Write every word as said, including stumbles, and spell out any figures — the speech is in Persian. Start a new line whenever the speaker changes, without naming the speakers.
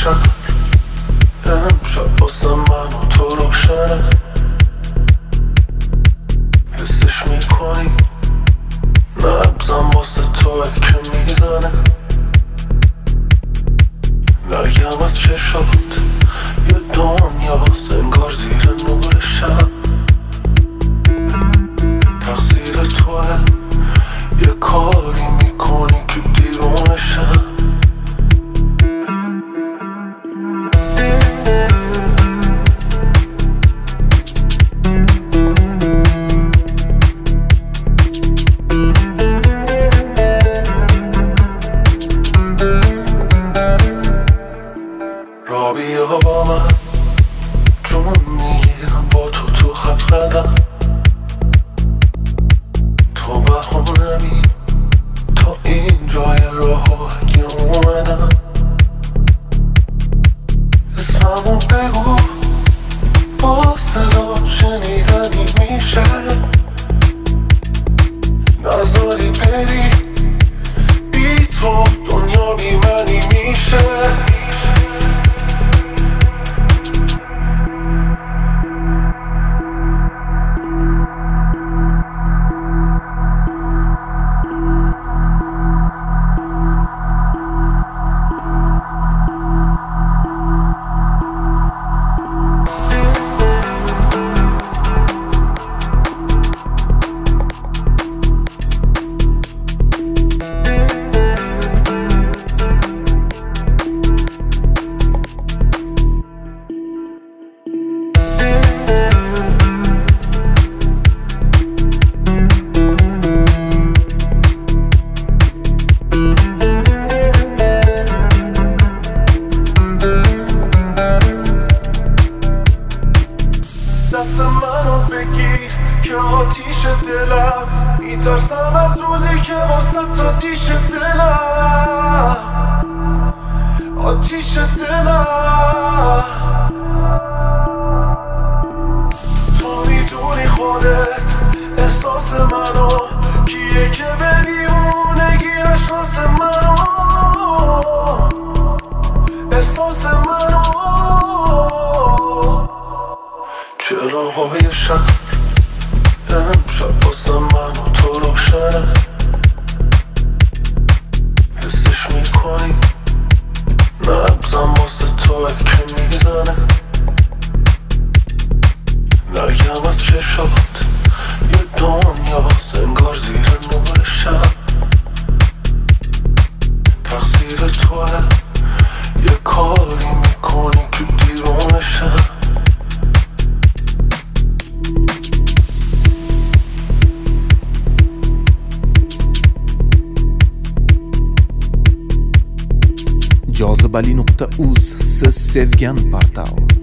شب امشب واسه من و تو روشنه، حسش میکنی نبزم واسه توه که میزنه. نگم از چشات یه دنیا انگار زیر نور شب، تقصیر توه یه کاری میکنی که دیوونه شب. را بیا با من جون میگیرم با تو تو هفت قدم، تو بهونمی تا این جای راه اگه اومدم. اسممو بگو با صدا شنیدنی میشه، نذاری بری بی تو دنیا بی منی میشه. دست منو بگیر که آتیش دلم، میترسم از روزی که واسه تو دیش دلم، آتیش دلم. تو میدونی خودت احساس منو کیه که بمیونه گیر اشخاص منو، احساس منو. چراغای شب امشب واسه من و تو روشنه، حسش میکنی نبزم واسه توه که میزنه. نگم از چشات یه دنیا انگار زیر نور شب، تقصیر توه یه کاری میکنی که دیوونه شب.
jozibali nuqta uz siz sevgan portal.